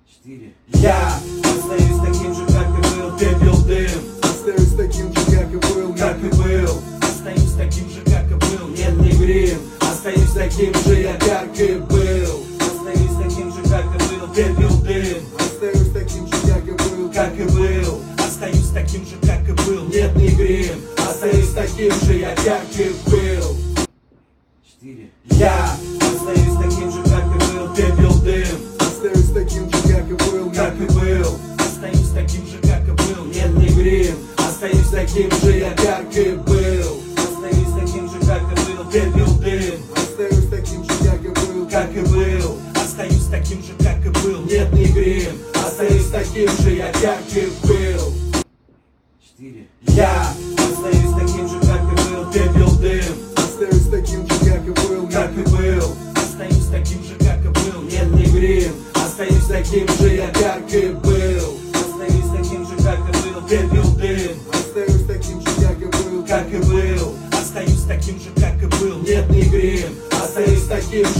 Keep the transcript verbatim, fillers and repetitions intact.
четыре. Я остаюсь таким же, как и был, пепел, дым. Остаюсь таким же, как и был, как и был. Остаюсь таким же, как и был, нет, не грим. Остаюсь таким же, я как и был. Остаюсь таким же, как и был, пепел, дым. Остаюсь таким же, как и был, как и был. Остаюсь таким же, как и был, нет, не грим. Остаюсь таким же, я как и был. четыре. Я остаюсь таким же, как и был, пепел, дым. Остаюсь таким же, как и был, как и был. Остаюсь таким же, как и был, нет, не грим. Остаюсь таким же, я как и был. Остаюсь таким же, как и был, пепел, дым. Остаюсь таким же, как и был, как и был. Остаюсь таким же, как и был, нет, не грим. Остаюсь таким же, я как и был. четыре. Я остаюсь таким же, как и был, пепел, дым. Остаюсь таким же, как и был, как и был. Остаюсь таким же, как и был, нет, не грим. Остаюсь таким же, я как и был. Остаюсь таким же, как и был, пепел, дым. Остаюсь таким же, как и был, как и был. Остаюсь таким же, как и был, нет, не грим. Остаюсь таким же.